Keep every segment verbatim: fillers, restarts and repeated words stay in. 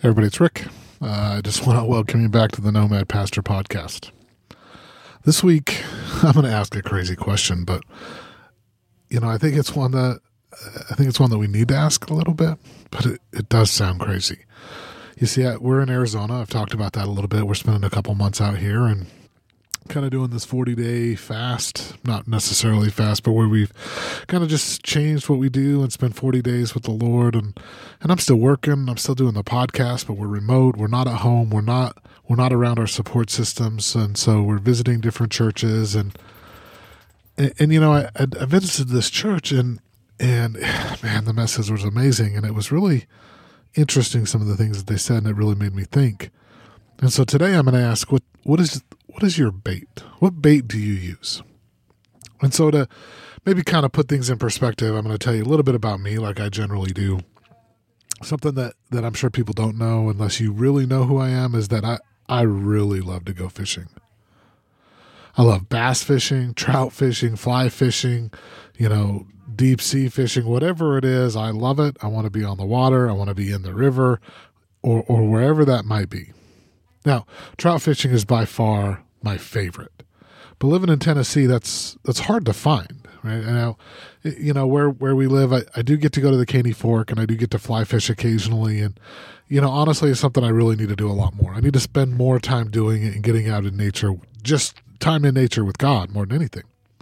Everybody, it's Rick. Uh, I just want to welcome you back to the Nomad Pastor Podcast. This week, I'm going to ask a crazy question, but you know, I think it's one that I think it's one that we need to ask a little bit, but it, it does sound crazy. You see, we're in Arizona. I've talked about that a little bit. We're spending a couple months out here and kind of doing this forty-day fast, not necessarily fast, but where we've kind of just changed what we do and spend forty days with the Lord. And, and I'm still working. I'm still doing the podcast, but we're remote. We're not at home. We're not we're not around our support systems. And so we're visiting different churches. And, and, and you know, I, I visited this church, and, and man, the message was amazing. And it was really interesting, some of the things that they said, and it really made me think. And so today I'm going to ask, what what is what is your bait? What bait do you use? And so to maybe kind of put things in perspective, I'm going to tell you a little bit about me, like I generally do. Something that, that I'm sure people don't know unless you really know who I am is that I, I really love to go fishing. I love bass fishing, trout fishing, fly fishing, you know, deep sea fishing, whatever it is. I love it. I want to be on the water. I want to be in the river or, or wherever that might be. Now, trout fishing is by far my favorite, but living in Tennessee, that's that's hard to find, right? And now, you know, where where we live, I, I do get to go to the Caney Fork, and I do get to fly fish occasionally, and you know, honestly, it's something I really need to do a lot more. I need to spend more time doing it and getting out in nature, just time in nature with God more than anything.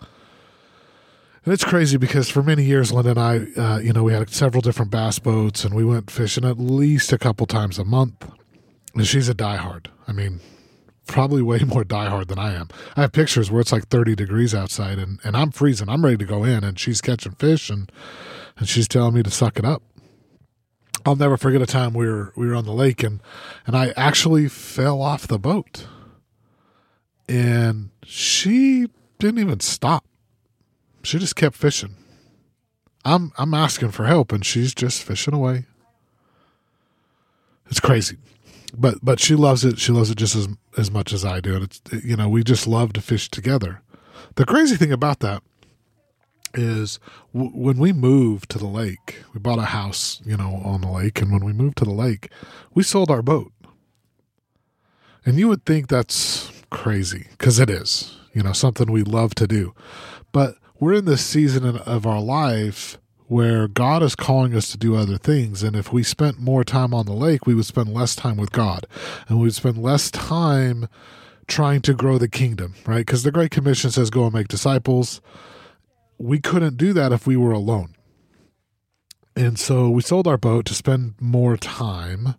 And it's crazy because for many years, Linda and I, uh, you know, we had several different bass boats, and we went fishing at least a couple times a month. And she's a diehard. I mean, probably way more diehard than I am. I have pictures where it's like thirty degrees outside, and, and I'm freezing. I'm ready to go in, and she's catching fish, and, and she's telling me to suck it up. I'll never forget a time we were we were on the lake, and, and I actually fell off the boat. And she didn't even stop. She just kept fishing. I'm I'm asking for help, and she's just fishing away. It's crazy. But but she loves it. She loves it just as as much as I do. And it's, you know, we just love to fish together. The crazy thing about that is w- when we moved to the lake, we bought a house, you know, on the lake. And when we moved to the lake, we sold our boat. And you would think that's crazy, because it is, you know, something we love to do. But we're in this season of our life where God is calling us to do other things. And if we spent more time on the lake, we would spend less time with God, and we would spend less time trying to grow the kingdom, right? Because the Great Commission says, go and make disciples. We couldn't do that if we were alone. And so we sold our boat to spend more time,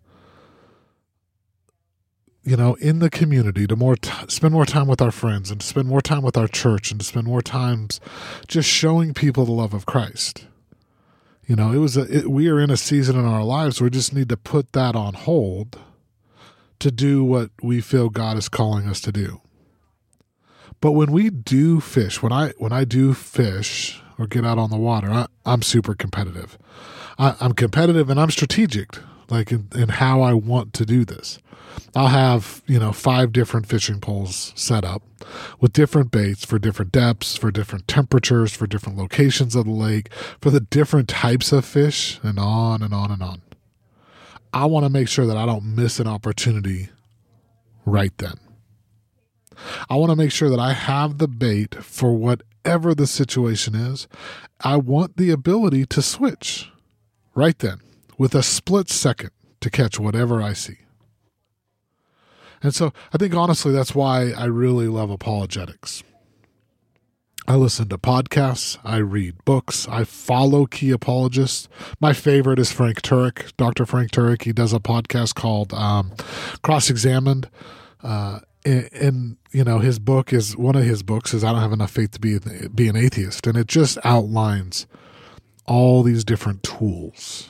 you know, in the community, to more t- spend more time with our friends, and to spend more time with our church, and to spend more times just showing people the love of Christ. You know, it was a, it, we are in a season in our lives where we just need to put that on hold to do what we feel God is calling us to do. But when we do fish, when I when I do fish or get out on the water, I, I'm super competitive. I, I'm competitive and I'm strategic, like in, in how I want to do this. I'll have, you know, five different fishing poles set up with different baits for different depths, for different temperatures, for different locations of the lake, for the different types of fish, and on and on and on. I want to make sure that I don't miss an opportunity right then. I want to make sure that I have the bait for whatever the situation is. I want the ability to switch right then with a split second to catch whatever I see. And so I think, honestly, that's why I really love apologetics. I listen to podcasts. I read books. I follow key apologists. My favorite is Frank Turek, Doctor Frank Turek. He does a podcast called um, Cross-Examined. Uh, and, and, you know, his book is, one of his books is I Don't Have Enough Faith to Be, be an Atheist. And it just outlines all these different tools.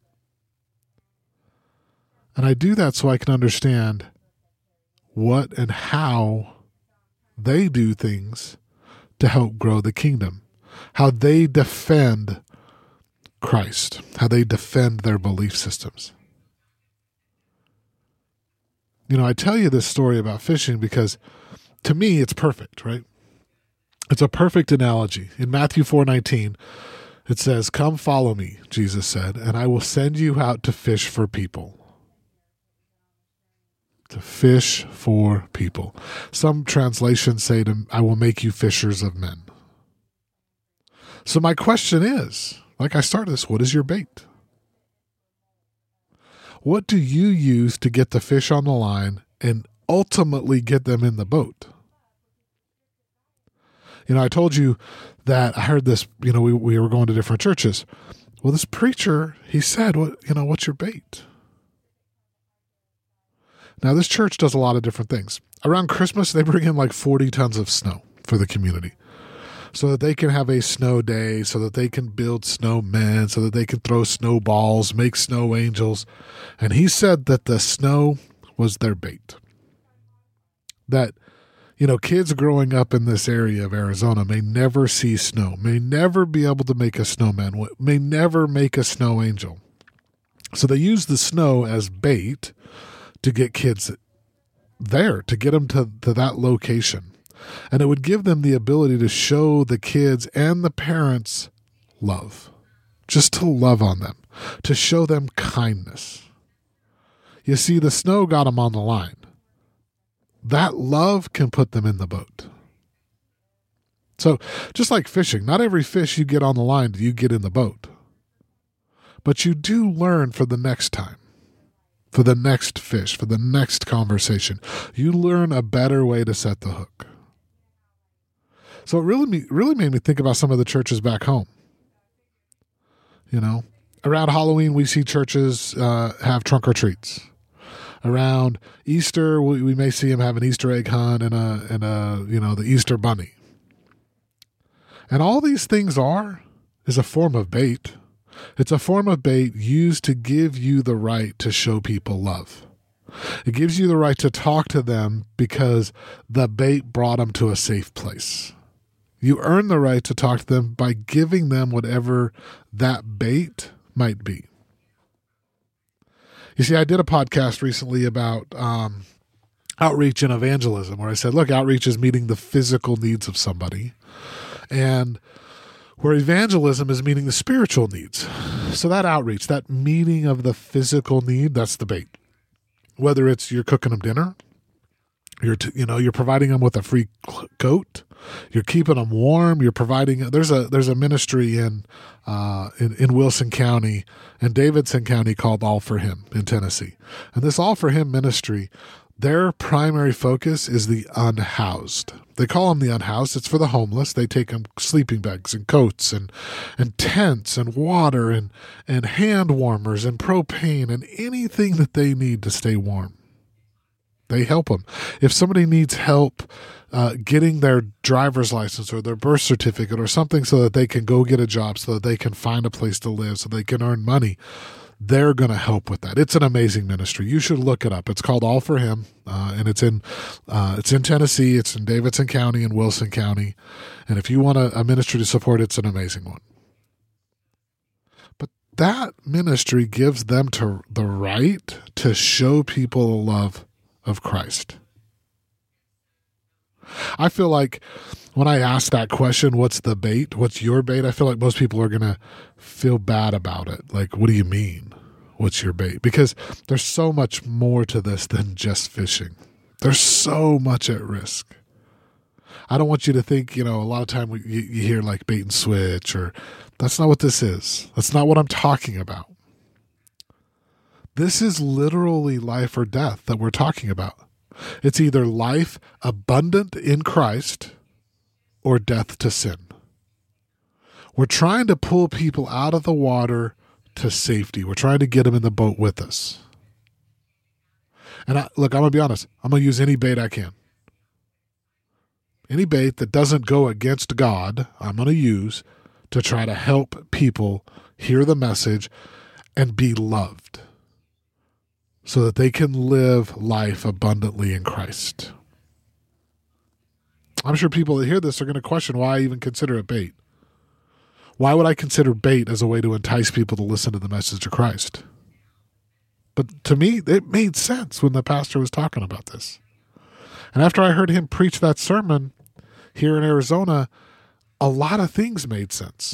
And I do that so I can understand what and how they do things to help grow the kingdom, how they defend Christ, how they defend their belief systems. You know, I tell you this story about fishing because to me it's perfect, right? It's a perfect analogy. In Matthew four nineteen, it says, "Come follow me," Jesus said, "and I will send you out to fish for people." To fish for people. Some translations say, to, I will make you fishers of men. So my question is, like I started this, what is your bait? What do you use to get the fish on the line and ultimately get them in the boat? You know, I told you that I heard this, you know, we, we were going to different churches. Well, this preacher, he said, what, you know, what's your bait? Now, this church does a lot of different things. Around Christmas, they bring in like forty tons of snow for the community so that they can have a snow day, so that they can build snowmen, so that they can throw snowballs, make snow angels. And he said that the snow was their bait. That, you know, kids growing up in this area of Arizona may never see snow, may never be able to make a snowman, may never make a snow angel. So they use the snow as bait to get kids there, to get them to, to that location. And it would give them the ability to show the kids and the parents love, just to love on them, to show them kindness. You see, the snow got them on the line. That love can put them in the boat. So just like fishing, not every fish you get on the line do you get in the boat. But you do learn for the next time. For the next fish, for the next conversation, you learn a better way to set the hook. So it really, really made me think about some of the churches back home. You know, around Halloween, we see churches uh, have trunk or treats. Around Easter, we, we may see them have an Easter egg hunt and a, and a, you know, the Easter bunny. And all these things are, is a form of bait. It's a form of bait used to give you the right to show people love. It gives you the right to talk to them because the bait brought them to a safe place. You earn the right to talk to them by giving them whatever that bait might be. You see, I did a podcast recently about um, outreach and evangelism, where I said, look, outreach is meeting the physical needs of somebody. And where evangelism is meeting the spiritual needs. So that outreach, that meeting of the physical need, that's the bait. Whether it's you're cooking them dinner, you're t- you know you're providing them with a free coat, you're keeping them warm, you're providing. There's a there's a ministry in uh, in, in Wilson County and Davidson County called All for Him in Tennessee, and this All for Him ministry, their primary focus is the unhoused. They call them the unhoused. It's for the homeless. They take them sleeping bags and coats and, and tents and water and, and hand warmers and propane and anything that they need to stay warm. They help them. If somebody needs help uh, getting their driver's license or their birth certificate or something so that they can go get a job, so that they can find a place to live, so they can earn money, they're going to help with that. It's an amazing ministry. You should look it up. It's called All for Him, uh, and it's in uh, it's in Tennessee. It's in Davidson County and Wilson County. And if you want a, a ministry to support, it's an amazing one. But that ministry gives them to the right to show people the love of Christ. I feel like when I ask that question, what's the bait? What's your bait? I feel like most people are going to feel bad about it. Like, what do you mean? What's your bait? Because there's so much more to this than just fishing. There's so much at risk. I don't want you to think, you know, a lot of time we, you, you hear like bait and switch, or that's not what this is. That's not what I'm talking about. This is literally life or death that we're talking about. It's either life abundant in Christ or death to sin. We're trying to pull people out of the water to safety. We're trying to get them in the boat with us. And I, look, I'm going to be honest. I'm going to use any bait I can. Any bait that doesn't go against God, I'm going to use to try to help people hear the message and be loved so that they can live life abundantly in Christ. I'm sure people that hear this are going to question why I even consider it bait. Why would I consider bait as a way to entice people to listen to the message of Christ? But to me, it made sense when the pastor was talking about this. And after I heard him preach that sermon here in Arizona, a lot of things made sense.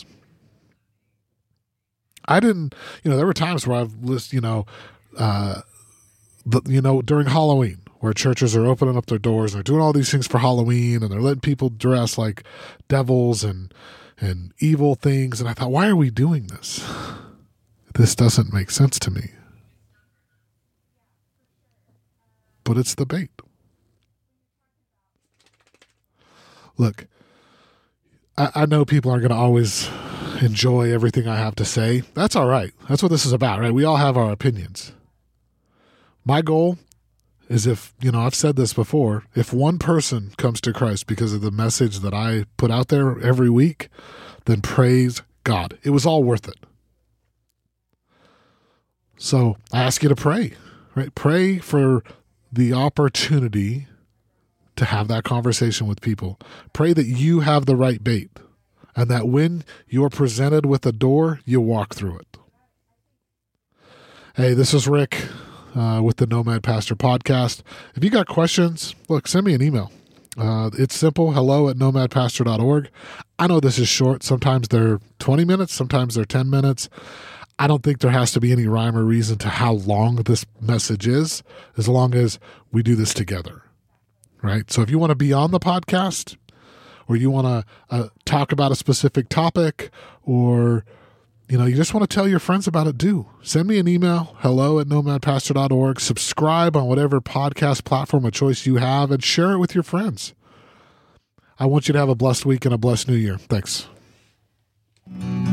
I didn't, you know, there were times where I've listened, you know, uh, the, you know, during Halloween, where churches are opening up their doors and they're doing all these things for Halloween and they're letting people dress like devils and and evil things. And I thought, why are we doing this? This doesn't make sense to me. But it's the bait. Look, I, I know people aren't going to always enjoy everything I have to say. That's all right. That's what this is about, right? We all have our opinions. My goal is, if, you know, I've said this before, if one person comes to Christ because of the message that I put out there every week, then praise God. It was all worth it. So I ask you to pray, right? Pray for the opportunity to have that conversation with people. Pray that you have the right bait and that when you're presented with a door, you walk through it. Hey, this is Rick uh, with the Nomad Pastor Podcast. If you got questions, look, send me an email. Uh, it's simple, hello at nomad pastor dot org. I know this is short. Sometimes they're twenty minutes. Sometimes they're ten minutes. I don't think there has to be any rhyme or reason to how long this message is, as long as we do this together, right? So if you want to be on the podcast, or you want to uh, talk about a specific topic, or, you know, you just want to tell your friends about it, do. Send me an email, hello at nomad pastor dot org. Subscribe on whatever podcast platform of choice you have and share it with your friends. I want you to have a blessed week and a blessed new year. Thanks.